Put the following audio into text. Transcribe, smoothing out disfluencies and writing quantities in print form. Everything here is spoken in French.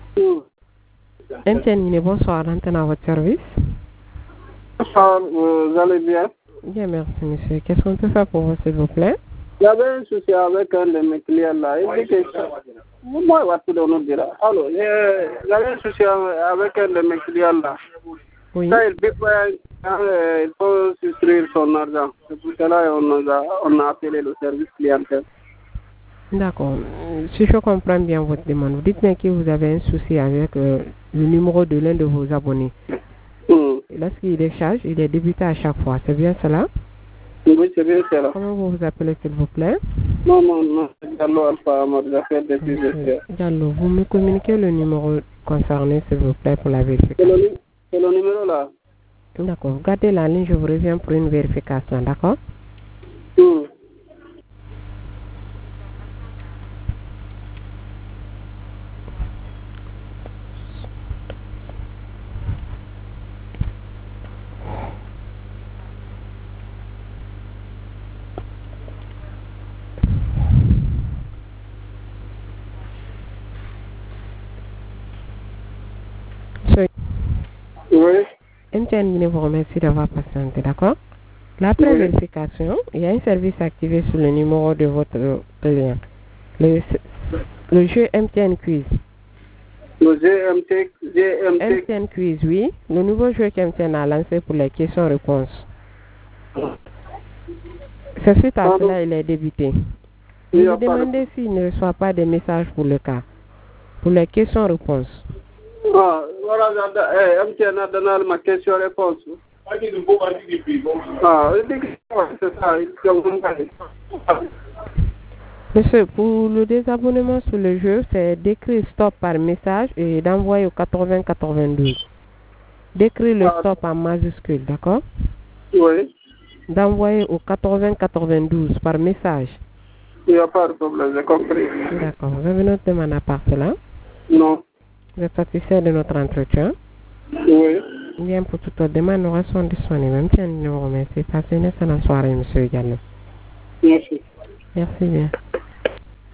MTN, bonsoir, l'antenne à votre service. Bonsoir, vous allez bien? Bien, merci, monsieur. Qu'est-ce qu'on peut faire pour vous, s'il vous plaît? Il y avait un souci avec un de mes clients là. Il dit que moi, je vais tout dire. Alors, il y avait un souci avec un de mes clients là. Oui. Ça, il faut souscrire son argent. C'est pour cela qu'on a appelé le service clientèle. D'accord. Si je comprends bien votre demande, vous dites bien que vous avez un souci avec le numéro de l'un de vos abonnés. Lorsqu'il décharge, il est débuté à chaque fois. C'est bien cela? Oui, c'est bien cela. Comment vous vous appelez, s'il vous plaît? Non, Diallo Alpha Amad, j'appelle depuis GCR. Diallo, vous me communiquez le numéro concerné, s'il vous plaît, pour la vérification. C'est le numéro là. D'accord. Gardez la ligne, je vous reviens pour une vérification, d'accord? Oui. MTN vous remercie d'avoir patienté, d'accord? Après vérification, il y a un service activé sur le numéro de votre client. Le jeu MTN Quiz. Le GMT. MTN Quiz, oui. Le nouveau jeu qu'MTN a lancé pour les questions-réponses. C'est suite à cela, il est débuté. Vous lui demandez s'il ne reçoit pas de messages pour le cas. Pour les questions-réponses. Ah, voilà, MTN a donné ma question-réponse. Ah, c'est ça. Monsieur, pour le désabonnement sur le jeu, c'est d'écrire stop par message et d'envoyer au 8092. D'écrire le stop en majuscule, d'accord? Oui. D'envoyer au 8092 par message. Il n'y a pas de problème, j'ai compris. D'accord. Vous avez notre demande à part cela? Non. Vous êtes satisfait de notre entretien? Oui. Bien, pour toute autre demande, nous restons disponibles. Même si nous vous remercie. Passez une excellente soirée, monsieur Diallo. Merci. Merci bien.